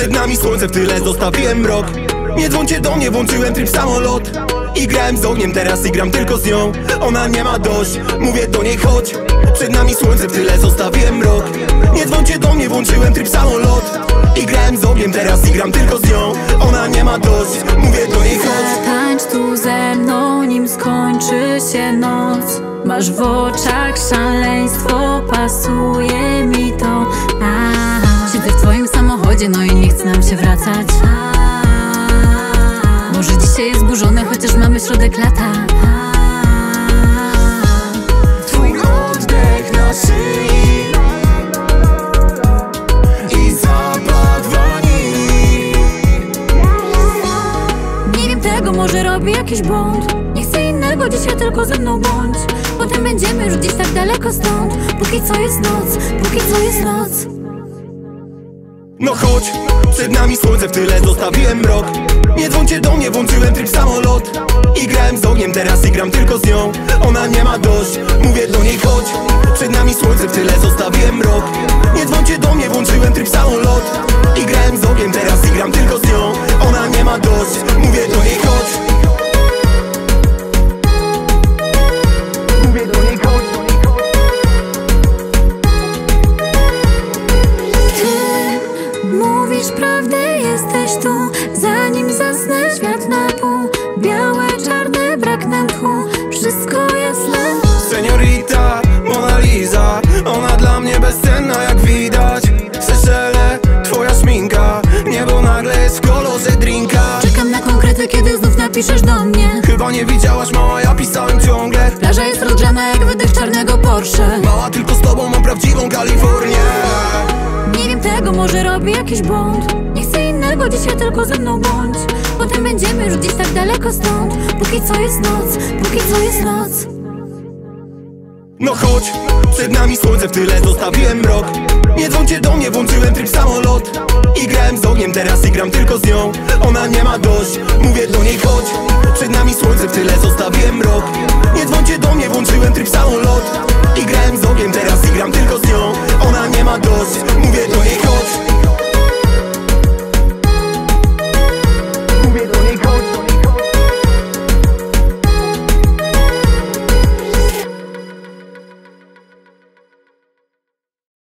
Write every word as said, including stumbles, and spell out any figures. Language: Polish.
Przed nami słońce w tyle, zostawiłem mrok. Nie dzwońcie do mnie, włączyłem tryb samolot. I grałem z ogniem, teraz i gram tylko z nią. Ona nie ma dość, mówię do niej chodź. Przed nami słońce w tyle, zostawiłem mrok. Nie dzwońcie do mnie, włączyłem tryb samolot. I grałem z ogniem, teraz i gram tylko z nią. Ona nie ma dość, mówię do niej chodź. Tańcz tu ze mną, nim skończy się noc. Masz w oczach szaleństwo, pasuje mi to. A, siedzę w twoim samochodzie, no i nie chce nam się wracać. Może dzisiaj jest zburzone, chociaż mamy środek lata. Twój oddech na szyi i zapach wanilii. Nie wiem tego, może robię jakiś błąd. Nie chcę innego, dzisiaj tylko ze mną bądź. Potem będziemy już gdzieś tak daleko stąd. Póki co jest noc, póki co jest noc. No chodź, przed nami słońce w tyle, zostawiłem mrok. Nie dzwońcie do mnie, włączyłem tryb samolot. I grałem z ogniem, teraz i gram tylko z nią. Ona nie ma dość, mówię do niej chodź. Przed nami słońce w tyle, zostawiłem mrok. Nie dzwońcie do mnie, włączyłem tryb samolot. I grałem z ogniem, teraz i gram tylko z nią. Ona nie ma dość, mówię do niej chodź. Mówię do niej chodź. Mówisz prawdę, jesteś tu. Zanim zasnę, świat na pół. Białe, czarne, brak nam tchu. Wszystko jasne. Seniorita, Mona Lisa. Ona dla mnie bezcenna, jak widać. Seszele, twoja szminka. Niebo nagle jest w kolorze drinka. Czekam na konkrety, kiedy znów napiszesz do mnie. Chyba nie widziałaś, mała, ja pisałem ciągle. Plaża jest rozgrzana jak wydech czarnego Porsche. Mała, tylko z tobą mam prawdziwą Kalifornię. Nie wiem tego, może robię jakiś błąd. Nie chcę innego, dzisiaj tylko ze mną bądź. Potem będziemy już gdzieś tak daleko stąd. Póki co jest noc, póki co jest noc. No chodź, przed nami słońce w tyle, zostawiłem mrok. Nie dzwońcie do mnie, włączyłem tryb samolot. I grałem z ogniem, teraz i gram tylko z nią. Ona nie ma dość, mówię do niej chodź. Przed nami słońce w tyle, zostawiłem mrok. Nie dzwońcie do mnie, włączyłem tryb samolot. I grałem z ogniem, teraz i gram tylko z nią. Ona nie ma dość, mówię do niej chodź.